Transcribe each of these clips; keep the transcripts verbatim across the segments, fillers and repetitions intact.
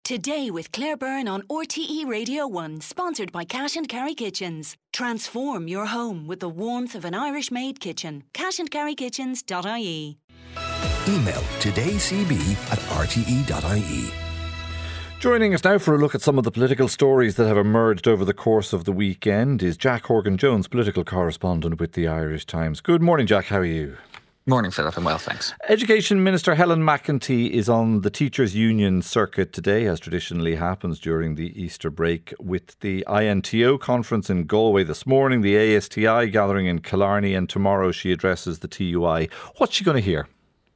Today with Claire Byrne on R T E Radio one, sponsored by Cash and Carry Kitchens. Transform your home with the warmth of an Irish-made kitchen. cash and carry kitchens dot I E. Email todaycb at r t e dot i e. Joining us now for a look at some of the political stories that have emerged over the course of the weekend is Jack Horgan-Jones, political correspondent with the Irish Times. Good morning, Jack. How are you? Morning, Philip. I'm well, thanks. Education Minister Helen McEntee is on the Teachers' Union circuit today, as traditionally happens during the Easter break, with the I N T O conference in Galway this morning, the A S T I gathering in Killarney, and tomorrow she addresses the T U I. What's she going to hear?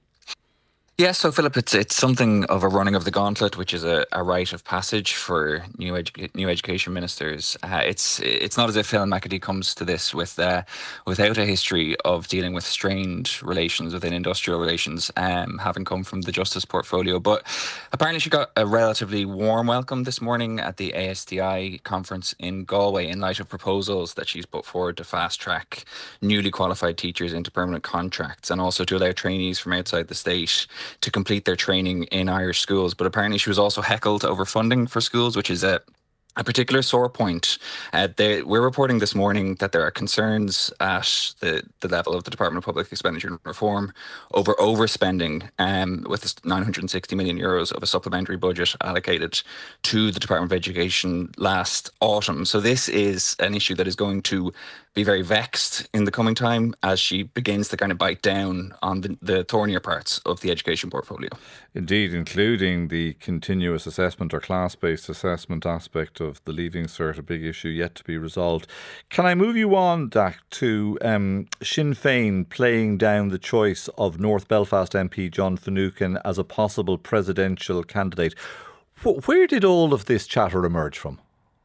Yeah, so Philip, it's it's something of a running of the gauntlet, which is a, a rite of passage for new edu- new education ministers. Uh, it's it's not as if Helen McEntee comes to this with uh, without a history of dealing with strained relations within industrial relations, um, having come from the justice portfolio. But apparently, she got a relatively warm welcome this morning at the A S T I conference in Galway, in light of proposals that she's put forward to fast track newly qualified teachers into permanent contracts, and also to allow trainees from outside the state to complete their training in Irish schools. But apparently she was also heckled over funding for schools, which is a A particular sore point. Uh, they, we're reporting this morning that there are concerns at the, the level of the Department of Public Expenditure and Reform over overspending, um, with nine hundred sixty million euros of a supplementary budget allocated to the Department of Education last autumn. So this is an issue that is going to be very vexed in the coming time as she begins to kind of bite down on the, the thornier parts of the education portfolio. Indeed, including the continuous assessment or class-based assessment aspect of the Leaving Cert, a big issue yet to be resolved. Can I move you on, Dak, to um, Sinn Féin playing down the choice of North Belfast M P John Finucane as a possible presidential candidate? Where did all of this chatter emerge from?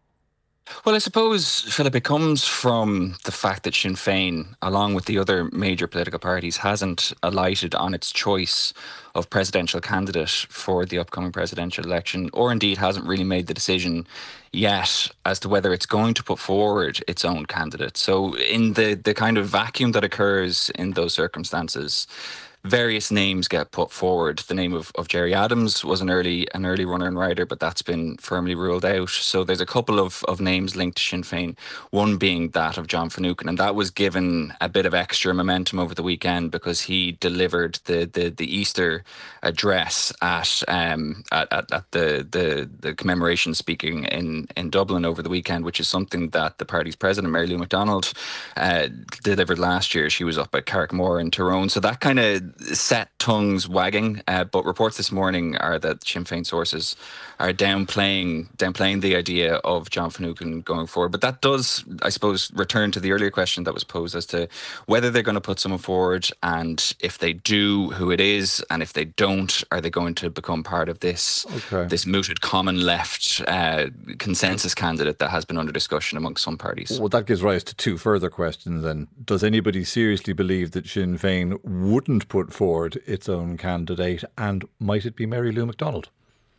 Well, I suppose, Philip, it comes from the fact that Sinn Féin, along with the other major political parties, hasn't alighted on its choice of presidential candidate for the upcoming presidential election, or indeed hasn't really made the decision yet as to whether it's going to put forward its own candidate. So in the, the kind of vacuum that occurs in those circumstances, various names get put forward. The name of, of Jerry Adams was an early an early runner and rider, but that's been firmly ruled out. So there's a couple of, of names linked to Sinn Féin, one being that of John Finucane, and that was given a bit of extra momentum over the weekend because he delivered the the, the Easter address at um at, at, at the, the the commemoration speaking in, in Dublin over the weekend, which is something that the party's president, Mary Lou McDonald, uh, delivered last year. She was up at Carrickmore in Tyrone. So that kind of set tongues wagging, uh, but reports this morning are that Sinn Féin sources are downplaying downplaying the idea of John Finucane going forward. But that does, I suppose, return to the earlier question that was posed as to whether they're going to put someone forward, and if they do, who it is, and if they don't, are they going to become part of this okay. this mooted common left uh, consensus candidate that has been under discussion amongst some parties? Well, that gives rise to two further questions then. Does anybody seriously believe that Sinn Féin wouldn't put forward its own candidate, and might it be Mary Lou McDonald?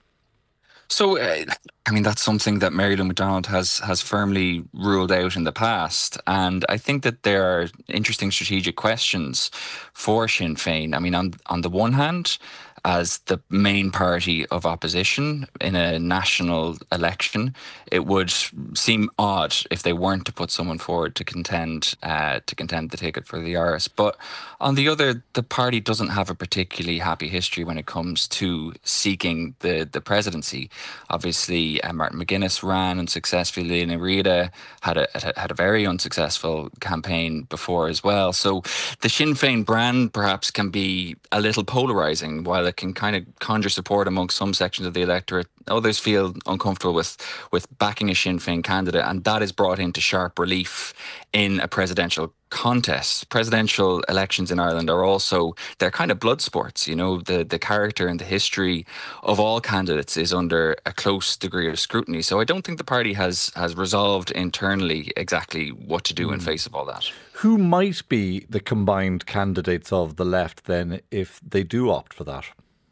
So, uh, I mean, that's something that Mary Lou McDonald has has firmly ruled out in the past. And I think that there are interesting strategic questions for Sinn Féin. I mean, on, on the one hand, as the main party of opposition in a national election, it would seem odd if they weren't to put someone forward to contend uh, to contend the ticket for the R S. But on the other, the party doesn't have a particularly happy history when it comes to seeking the, the presidency. Obviously, uh, Martin McGuinness ran unsuccessfully. Lena Riada had a had a very unsuccessful campaign before as well. So the Sinn Féin brand perhaps can be a little polarising. While it can kind of conjure support amongst some sections of the electorate, others feel uncomfortable with with backing a Sinn Féin candidate, and that is brought into sharp relief in a presidential contest. Presidential elections in Ireland are also, they're kind of blood sports. You know, the the character and the history of all candidates is under a close degree of scrutiny. So I don't think the party has has resolved internally exactly what to do mm. in face of all that. Who might be the combined candidates of the left then if they do opt for that?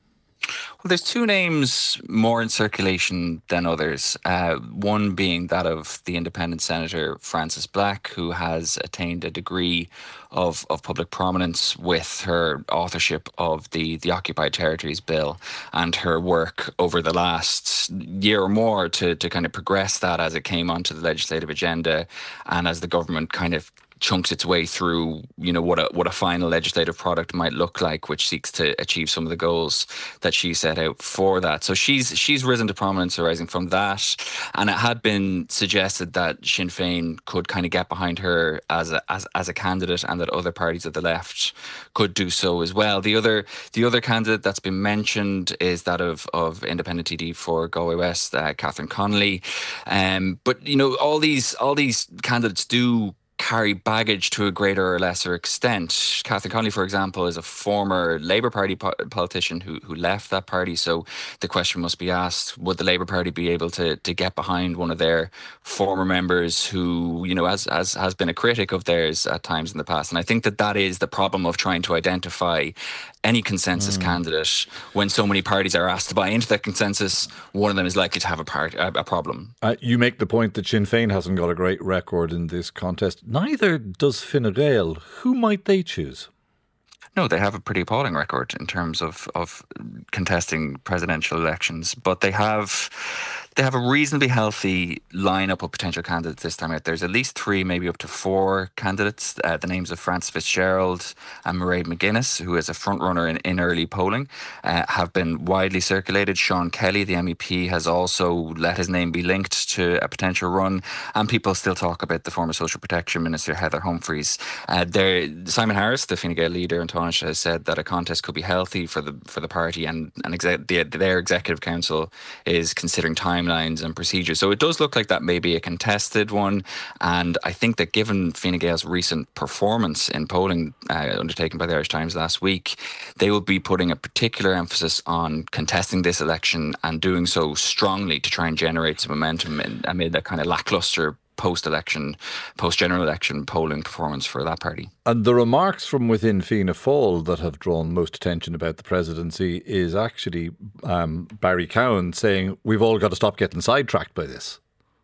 Well, there's two names more in circulation than others. Uh, one being that of the independent senator Frances Black, who has attained a degree of, of public prominence with her authorship of the, the Occupied Territories Bill and her work over the last year or more to, to kind of progress that as it came onto the legislative agenda and as the government kind of chunks its way through, you know, what a what a final legislative product might look like, which seeks to achieve some of the goals that she set out for that. So she's she's risen to prominence arising from that, and it had been suggested that Sinn Féin could kind of get behind her as a as, as a candidate, and that other parties of the left could do so as well. The other the other candidate that's been mentioned is that of of independent T D for Galway West, uh, Catherine Connolly. Um, but you know, all these all these candidates do carry baggage to a greater or lesser extent. Catherine Connolly, for example, is a former Labour Party po- politician who who left that party. So the question must be asked, would the Labour Party be able to to get behind one of their former members who, you know, as, as has been a critic of theirs at times in the past? And I think that that is the problem of trying to identify any consensus mm. candidate. When so many parties are asked to buy into that consensus, one of them is likely to have a, part, a, a problem. Uh, you make the point that Sinn Féin hasn't got a great record in this contest. Neither does Fine Gael. Who might they choose? No, they have a pretty appalling record in terms of, of contesting presidential elections, but they have they have a reasonably healthy lineup of potential candidates this time out. There's at least three, maybe up to four candidates. Uh, the names of Frances Fitzgerald and Mairead McGuinness, who is a front runner in, in early polling, uh, have been widely circulated. Sean Kelly, the M E P, has also let his name be linked to a potential run, and people still talk about the former Social Protection Minister Heather Humphreys. Uh, there, Simon Harris, the Fine Gael leader in Taoiseach, has said that a contest could be healthy for the for the party, and and exec- the, their executive council is considering timelines and procedures. So it does look like that may be a contested one, and I think that given Fine Gael's recent performance in polling uh, undertaken by the Irish Times last week, they will be putting a particular emphasis on contesting this election and doing so strongly to try and generate some momentum in, amid that kind of lacklustre post-election, post-general election polling performance for that party. And the remarks from within Fianna Fáil that have drawn most attention about the presidency is actually um, Barry Cowan saying we've all got to stop getting sidetracked by this.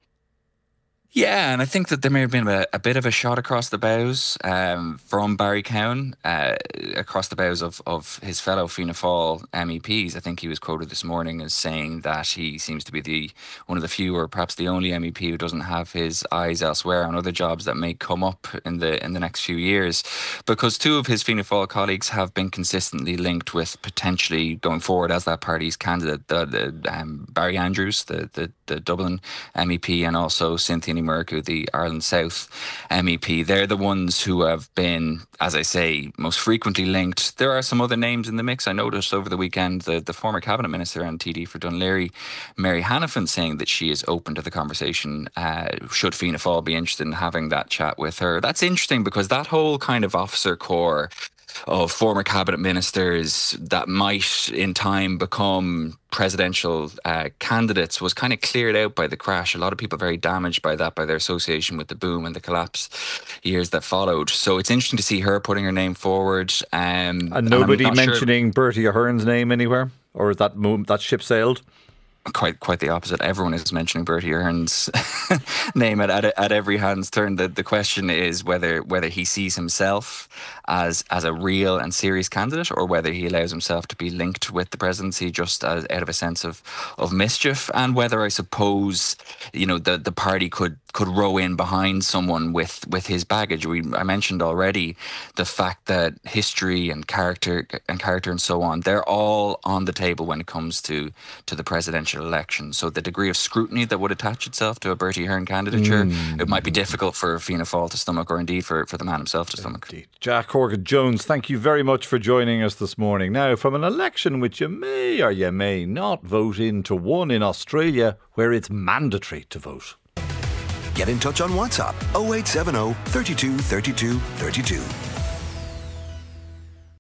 Yeah, and I think that there may have been a, a bit of a shot across the bows um, from Barry Cowan, uh, across the bows of, of his fellow Fianna Fáil M E Ps. I think he was quoted this morning as saying that he seems to be the one of the few, or perhaps the only M E P who doesn't have his eyes elsewhere on other jobs that may come up in the in the next few years, because two of his Fianna Fáil colleagues have been consistently linked with potentially going forward as that party's candidate. The, the, um, Barry Andrews, the, the, the Dublin M E P, and also Cynthia Merku, the Ireland South M E P. They're the ones who have been, as I say, most frequently linked. There are some other names in the mix. I noticed over the weekend the, the former Cabinet Minister and T D for Dunleary, Mary Hanafin, saying that she is open to the conversation. Uh, should Fianna Fáil be interested in having that chat with her? That's interesting, because that whole kind of officer corps of former cabinet ministers that might in time become presidential uh, candidates was kind of cleared out by the crash. A lot of people very damaged by that, by their association with the boom and the collapse years that followed. So it's interesting to see her putting her name forward. Um, and nobody and mentioning sure. Bertie Ahern's name anywhere? Or is that, that ship sailed? Quite, quite the opposite. Everyone is mentioning Bertie Ahern's name at, at at every hand's turn. The the question is whether whether he sees himself as as a real and serious candidate, or whether he allows himself to be linked with the presidency just as, out of a sense of of mischief, and whether, I suppose, you know, the the party could could row in behind someone with with his baggage. We I mentioned already the fact that history and character and character and so on, they're all on the table when it comes to to the presidential election. So the degree of scrutiny that would attach itself to a Bertie Ahern candidature, mm. it might be difficult for Fianna Fáil to stomach, or indeed for, for the man himself to stomach. Indeed. Jack Horgan-Jones, thank you very much for joining us this morning. Now, from an election which you may or you may not vote in to one in Australia where it's mandatory to vote. Get in touch on WhatsApp oh eight seven oh, three two, three two, three two.